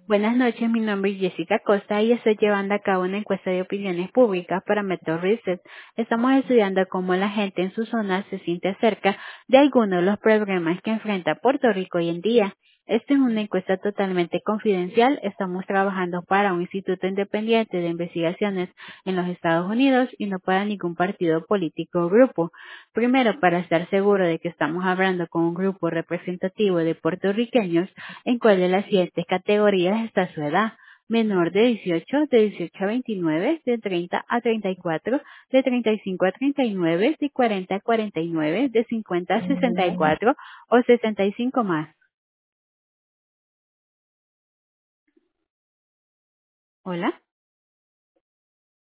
Buenas noches, mi nombre es Jessica Costa y estoy llevando a cabo una encuesta de opiniones públicas para Metro Research. Estamos estudiando cómo la gente en su zona se siente acerca de algunos de los problemas que enfrenta Puerto Rico hoy en día. Esta es una encuesta totalmente confidencial. Estamos trabajando para un instituto independiente de investigaciones en los Estados Unidos y no para ningún partido político o grupo. Primero, para estar seguro de que estamos hablando con un grupo representativo de puertorriqueños, ¿en cuál de las siguientes categorías está su edad? Menor de 18, de 18 a 29, de 30 a 34, de 35 a 39, de 40 a 49, de 50 a 64 o 65 más. Hola.